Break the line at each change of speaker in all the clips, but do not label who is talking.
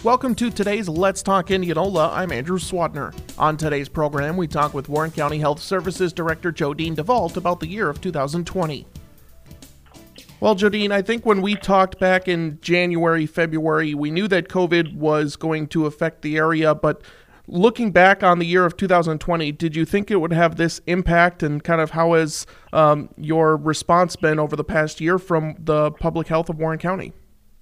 Welcome to today's Let's Talk Indianola. I'm Andrew Swadner. On today's program, we talk with Warren County Health Services Director Jodine DeVault about the year of 2020. Well, Jodine, I think when we talked back in January, February, we knew that COVID was going to affect the area, but looking back on the year of 2020, did you think it would have this impact, and kind of how has your response been over the past year from the public health of Warren County?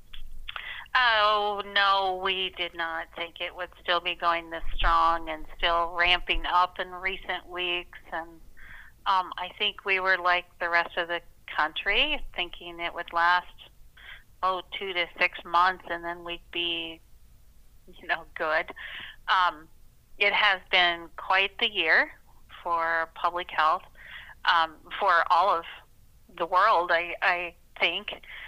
Oh, no, we did not think it would still be going this strong and still ramping up in recent weeks. And I think we were like the rest of the country, thinking it would last, 2 to 6 months, and then we'd be, good. It has been quite the year for public health, for all of the world, I think.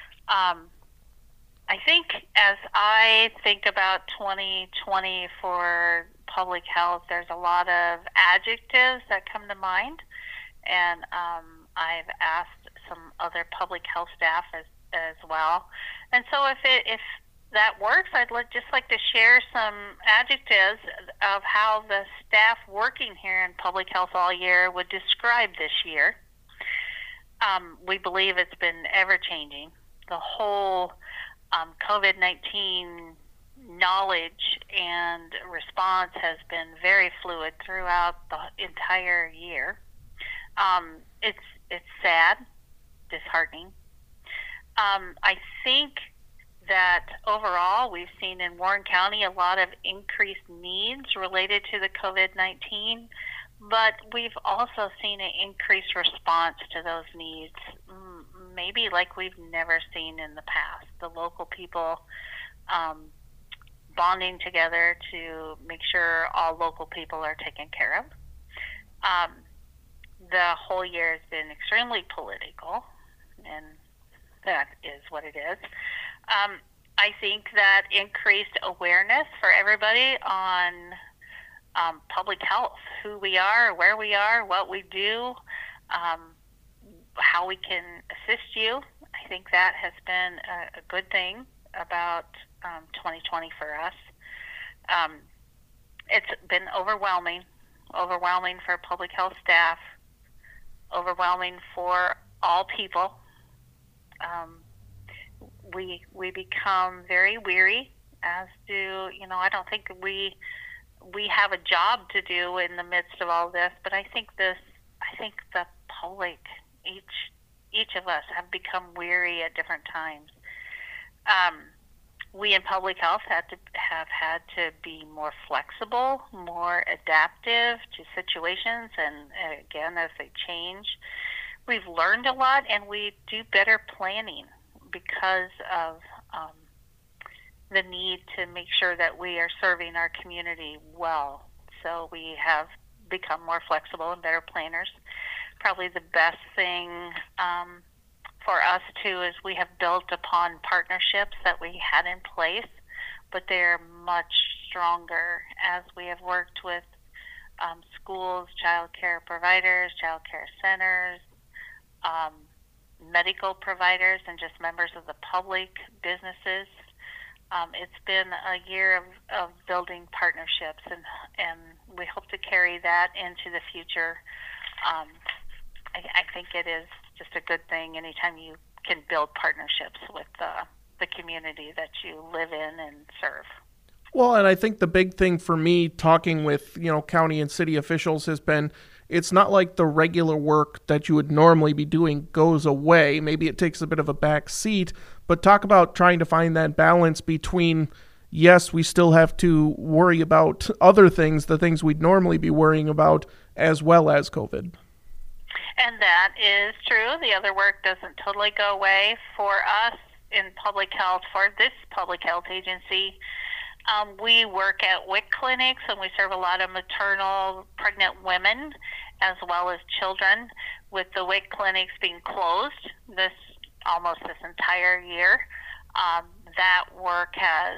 I think as I think about 2020 for public health, there's a lot of adjectives that come to mind, and I've asked some other public health staff as well. And so if that works, I'd just like to share some adjectives of how the staff working here in public health all year would describe this year. We believe it's been ever-changing. The whole COVID-19 knowledge and response has been very fluid throughout the entire year. It's sad, disheartening. I think that overall we've seen in Warren County a lot of increased needs related to the COVID-19, but we've also seen an increased response to those needs, maybe like we've never seen in the past. The local people bonding together to make sure all local people are taken care of. The whole year has been extremely political, and that is what it is. I think that increased awareness for everybody on public health, who we are, where we are, what we do, how we can assist you. I think that has been a good thing about 2020 for us. It's been overwhelming for public health staff, overwhelming for all people. We become very weary, as do, I don't think we have a job to do in the midst of all this, but I think the public, each of us have become weary at different times. We in public health have had to be more flexible, more adaptive to situations, and again, as they change. We've learned a lot, and we do better planning because of the need to make sure that we are serving our community well. So we have become more flexible and better planners. Probably the best thing for us, too, is we have built upon partnerships that we had in place, but they're much stronger as we have worked with schools, child care providers, child care centers, medical providers, and just members of the public, businesses. It's been a year of building partnerships, and we hope to carry that into the future. I think it is just a good thing anytime you can build partnerships with the community that you live in and serve.
Well, and I think the big thing for me talking with, county and city officials has been, it's not like the regular work that you would normally be doing goes away. Maybe it takes a bit of a back seat, but talk about trying to find that balance between, yes, we still have to worry about other things, the things we'd normally be worrying about, as well as COVID.
And that is true. The other work doesn't totally go away for us in public health, for this public health agency. We work at WIC clinics, and we serve a lot of maternal pregnant women as well as children, with the WIC clinics being closed almost this entire year. That work has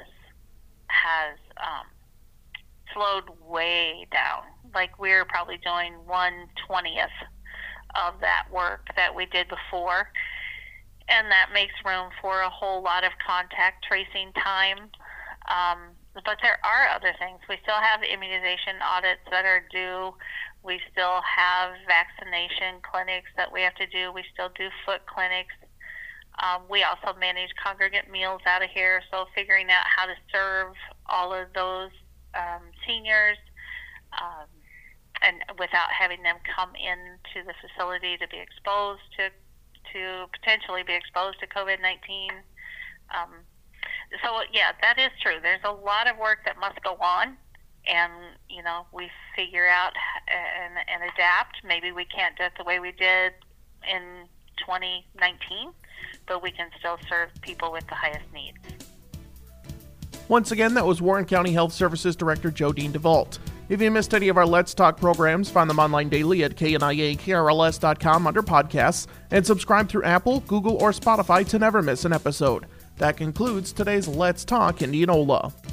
slowed way down. Like, we're probably doing 1/20th of that work that we did before, and that makes room for a whole lot of contact tracing time. But there are other things. We still have immunization audits that are due. We still have vaccination clinics that we have to do. We still do foot clinics. We also manage congregate meals out of here, so figuring out how to serve all of those seniors and without having them come into the facility to be exposed to potentially be exposed to COVID-19. So yeah, that is true. There's a lot of work that must go on, and we figure out and adapt. Maybe we can't do it the way we did in 2019, but we can still serve people with the highest needs.
Once again, that was Warren County Health Services Director Jodine DeVault. If you missed any of our Let's Talk programs, find them online daily at kniakrls.com under podcasts, and subscribe through Apple, Google, or Spotify to never miss an episode. That concludes today's Let's Talk Indianola.